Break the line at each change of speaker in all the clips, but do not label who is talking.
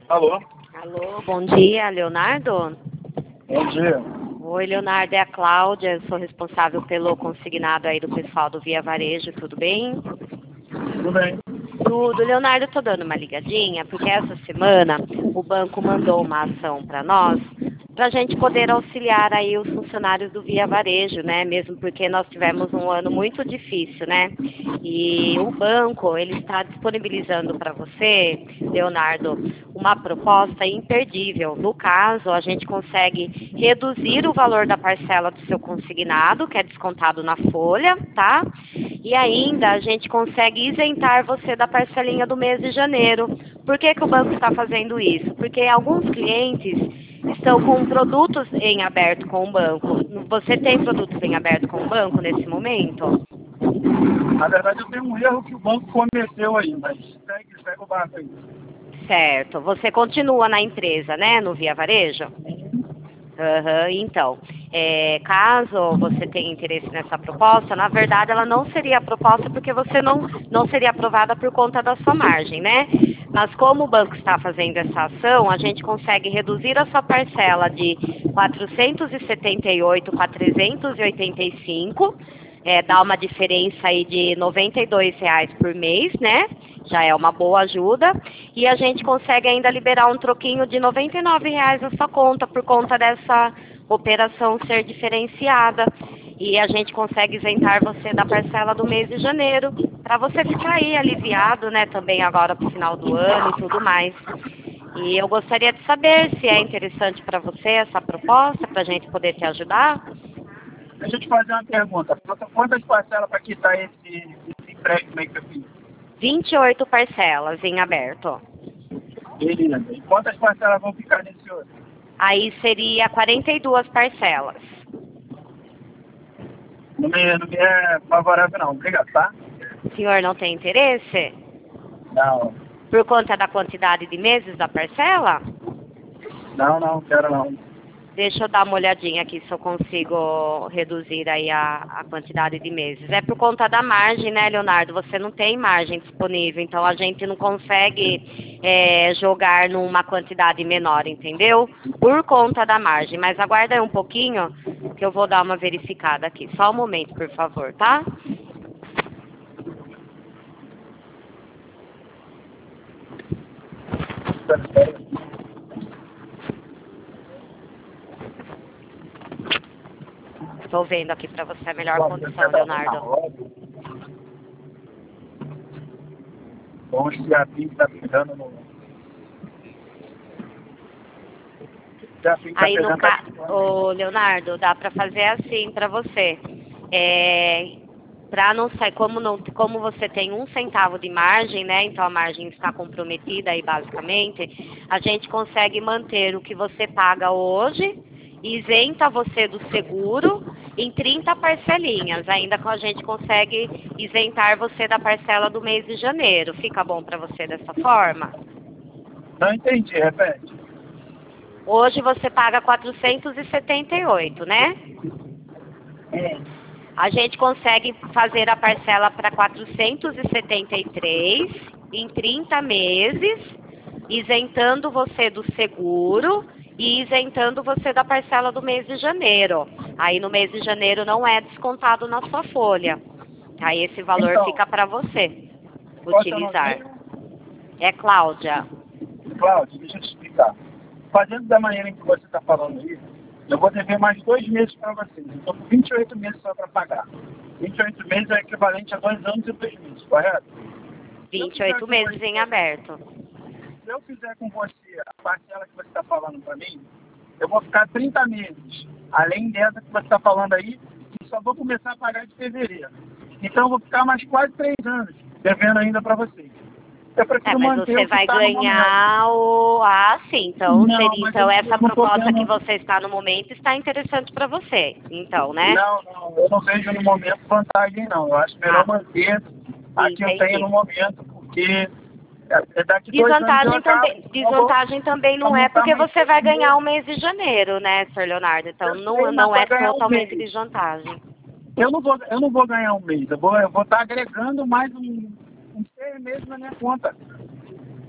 Alô?
Alô, bom dia, Leonardo?
Bom dia.
Oi, Leonardo, é a Cláudia, eu sou responsável pelo consignado aí do pessoal do Via Varejo, tudo bem?
Tudo bem?
Tudo. Leonardo, eu tô dando uma ligadinha, porque essa semana o banco mandou uma ação para nós, para a gente poder auxiliar aí os funcionários do Via Varejo, né? Mesmo porque nós tivemos um ano muito difícil, né? E o banco, ele está disponibilizando para você, Leonardo, uma proposta imperdível. No caso, a gente consegue reduzir o valor da parcela do seu consignado, que é descontado na folha, tá? E ainda a gente consegue isentar você da parcelinha do mês de janeiro. Por que que o banco está fazendo isso? Porque alguns clientes estão com produtos em aberto com o banco. Você tem produtos em aberto com o banco nesse momento?
Na verdade, eu tenho um erro que o banco cometeu aí, mas segue o barco aí.
Certo. Você continua na empresa, né? No Via Varejo? Então, caso você tenha interesse nessa proposta, na verdade ela não seria proposta porque você não seria aprovada por conta da sua margem, né? Mas como o banco está fazendo essa ação, a gente consegue reduzir a sua parcela de 478 para 385, dá uma diferença aí de R$ 92 por mês, né? Já é uma boa ajuda. E a gente consegue ainda liberar um troquinho de R$ 99 na sua conta, por conta dessa operação ser diferenciada. E a gente consegue isentar você da parcela do mês de janeiro, para você ficar aí aliviado, né, também agora para o final do ano e tudo mais. E eu gostaria de saber se é interessante para você essa proposta, para a gente poder te ajudar.
Deixa eu te fazer uma pergunta. Quantas parcelas para quitar esse empréstimo aí que eu fiz?
28 parcelas em aberto.
Beleza. E quantas parcelas vão ficar nesse outro?
Aí seria 42 parcelas.
Não me é favorável não. Obrigado, tá?
O senhor não tem interesse?
Não.
Por conta da quantidade de meses da parcela?
Não, quero não.
Deixa eu dar uma olhadinha aqui se eu consigo reduzir aí a quantidade de meses. É por conta da margem, né, Leonardo? Você não tem margem disponível, então a gente não consegue jogar numa quantidade menor, entendeu? Por conta da margem. Mas aguarda aí um pouquinho que eu vou dar uma verificada aqui. Só um momento, por favor, tá? Estou vendo aqui para você a melhor condição, Leonardo.
Bom, se a PIN está pegando no...
Aí no caso, Leonardo, dá para fazer assim para você. Para não sair, como você tem 1 centavo de margem, né? Então a margem está comprometida aí basicamente, a gente consegue manter o que você paga hoje, isenta você do seguro em 30 parcelinhas. Ainda que a gente consegue isentar você da parcela do mês de janeiro. Fica bom para você dessa forma?
Não entendi, repete.
Hoje você paga 478, né? A gente consegue fazer a parcela para 473 em 30 meses, isentando você do seguro e isentando você da parcela do mês de janeiro. Aí no mês de janeiro não é descontado na sua folha. Aí esse valor
Então,
fica para você
qual é o seu
utilizar.
nome?
É Cláudia.
Cláudio, deixa eu te explicar. Fazendo da maneira em que você está falando aí, eu vou dever mais 2 meses para vocês. Eu estou com 28 meses só para pagar. 28 meses é equivalente a 2 anos e 2 meses, correto?
28 meses em aberto.
Se eu fizer com você a parcela que você está falando para mim, eu vou ficar 30 meses. Além dessa que você está falando aí, e só vou começar a pagar de fevereiro. Então eu vou ficar mais quase 3 anos devendo ainda para vocês. Eu prefiro
Mas
manter
você
o que
vai
está no momento.
ganhar o... Ah, sim. Então,
Não, mas
então
eu
essa
não tô
proposta que
vendo.
você está no momento está interessante para você. Então, né?
Não, eu não vejo no momento vantagem não. Eu acho melhor manter a que eu tenho no momento, porque daqui 2 anos eu acabo.
Desvantagem também não é porque você vai ganhar o mês de janeiro, né, Sr. Leonardo? Então não é totalmente desvantagem.
Eu não vou ganhar um mês. Eu vou estar agregando mais uns 6 meses na minha conta.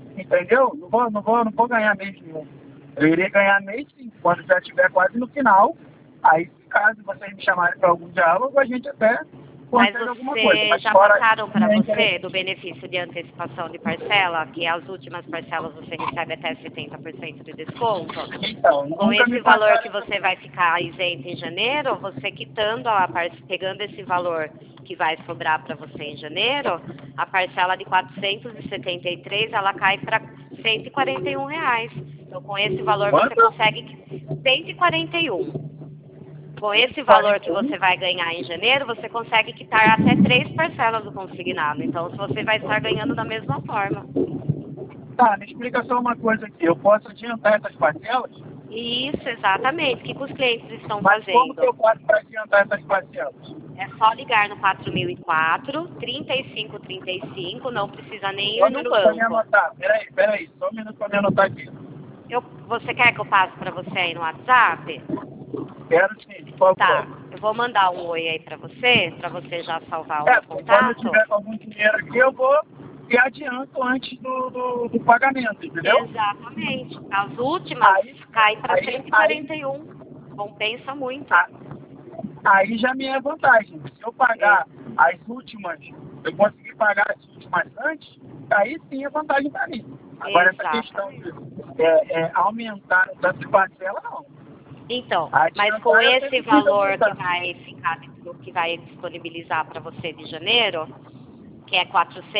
entendeu? Não vou ganhar mês nenhum. Eu irei ganhar mês sim, quando já estiver quase no final. Aí, caso vocês me chamarem para algum diálogo, a gente até
Mas
consegue alguma coisa.
você já
fora
passaram para
isso,
você do benefício de antecipação de parcela, que as últimas parcelas você recebe até 70% de desconto?
então,
Com
nunca
esse
me
valor
passaram
que você vai ficar isento em janeiro, você quitando pegando esse valor que vai sobrar para você em janeiro, a parcela de 473 ela cai para R$ 141. Então, com esse valor você
quanto?
consegue 141. Com esse valor que você vai ganhar em janeiro, você consegue quitar até 3 parcelas do consignado. Então, você vai estar ganhando da mesma forma.
Tá, me explica só uma coisa aqui. Eu posso adiantar essas parcelas?
Isso, exatamente. O que os clientes estão
Mas como que eu
fazendo?
faço para adiantar essas parcelas?
É só ligar no 4004, 3535, não precisa nem
Só
ir
um
no
minuto para me
banco.
anotar. Peraí. Só um minuto para me anotar aqui.
Você quer que eu passe para você aí no WhatsApp?
Quero sim, por
Tá,
favor.
eu vou mandar um oi aí para você já salvar o meu
Quando eu
contato.
tiver com algum dinheiro aqui, eu vou e adianto antes do pagamento, entendeu?
Exatamente. As últimas cai para 141. Compensa muito.
Aí já me é vantagem. Se eu pagar as últimas, eu conseguir pagar as últimas antes, aí sim é vantagem para mim. Agora essa questão de aumentar o tanto de parcela, não.
Então,
Aí,
mas
agora
com
eu
esse
tenho que
valor que
aumentar.
vai ficar, que vai disponibilizar para você de janeiro, que é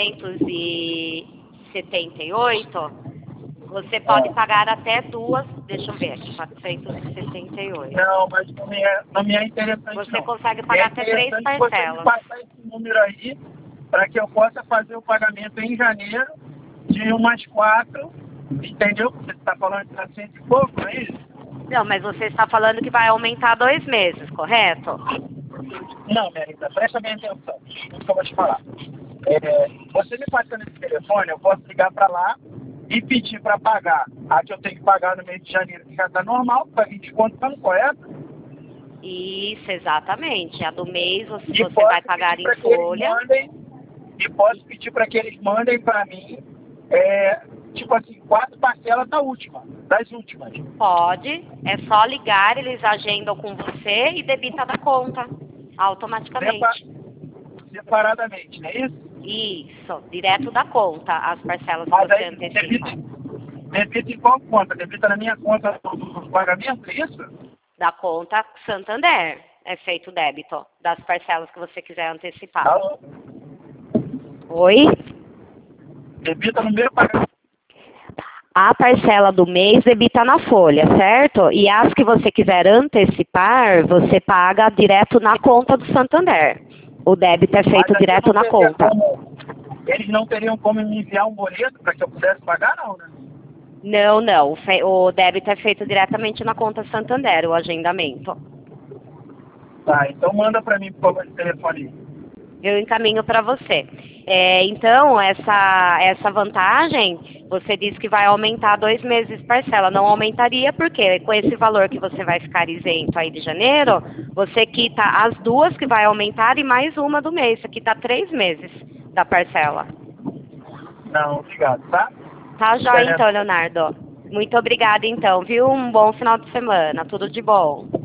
478, você pode pagar até duas, deixa eu ver aqui, 478.
Não, mas não me é interessante,
Você
não.
consegue pagar até 3
interessante você me
parcelas.
passar esse número aí para que eu possa fazer o pagamento em janeiro de umas 4, entendeu? Você está falando de 400 e pouco, não é isso?
Não, mas você está falando que vai aumentar 2 meses, correto?
Não, Mérida, presta bem atenção. Isso que eu vou te falar. Você me passando esse telefone, eu posso ligar para lá e pedir para pagar a que eu tenho que pagar no mês de janeiro, que já está normal, está 20 conto, tá correto?
Isso, exatamente. A do mês
E
você
posso
vai pagar
pedir
em
para que eles
folha.
e posso pedir para que eles mandem para mim, tipo assim, 4 parcelas das últimas.
Pode, é só ligar, eles agendam com você e debita da conta, automaticamente.
Separadamente, não é isso?
Isso, direto da conta, as parcelas que
Mas
você
aí
antecipa.
debita em qual conta? Debita na minha conta do pagamento, é isso?
Da conta Santander, é feito o débito das parcelas que você quiser antecipar.
Alô?
Oi?
Debita no meu pagamento.
A parcela do mês debita na folha, certo? E as que você quiser antecipar, você paga direto na conta do Santander. O débito é feito direto na conta.
Eles não teriam como me enviar um boleto para que eu pudesse pagar, não, né?
Não. O débito é feito diretamente na conta Santander, o agendamento.
Tá, então manda para mim, por favor, esse telefone aí.
Eu encaminho para você. Então, essa vantagem, você disse que vai aumentar 2 meses de parcela. Não aumentaria porque com esse valor que você vai ficar isento aí de janeiro, você quita as 2 que vai aumentar e mais uma do mês. Você quita 3 meses da parcela.
Não, obrigado, tá?
Tá jóia então, Leonardo. Muito obrigada então, viu? Um bom final de semana. Tudo de bom.